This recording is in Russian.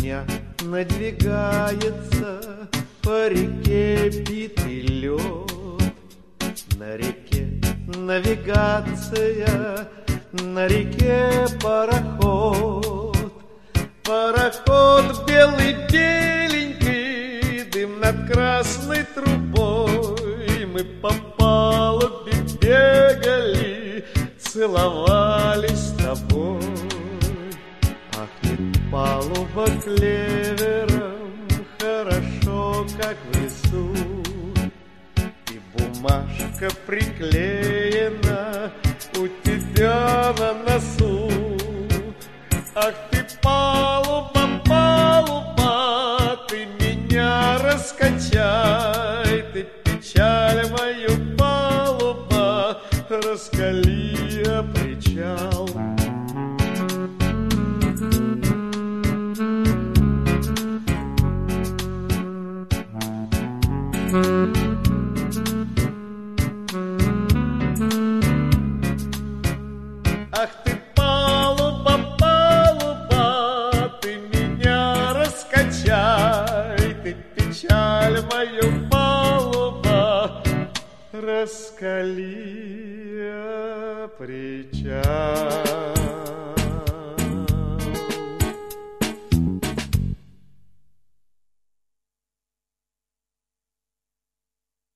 меня надвигается по реке битый лед. На реке навигация, на реке пароход. Пароход белый-беленький, дым над красной трубой. Мы по палубе бегали, целовались с тобой. Пахнет палуба клевером, хорошо, как в лесу. И бумажка приклеена у тебя на носу. Ах ты, палуба, палуба, ты меня раскачай, ты печаль мою, палуба, раскали о причал. Ах ты, палуба, палуба, ты меня раскачай, ты печаль мою, палуба, раскали о причал.